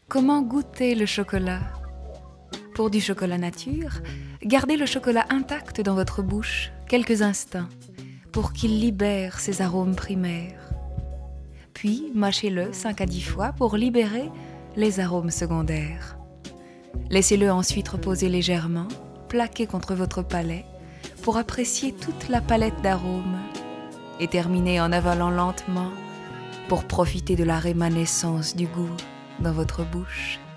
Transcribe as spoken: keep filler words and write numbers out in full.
Comment goûter le chocolat? Pour du chocolat nature, gardez le chocolat intact dans votre bouche quelques instants pour qu'il libère ses arômes primaires. Puis mâchez-le cinq à dix fois pour libérer les arômes secondaires. Laissez-le ensuite reposer légèrement, plaqué contre votre palais, pour apprécier toute la palette d'arômes et terminez en avalant lentement pour profiter de la rémanescence du goût dans votre bouche.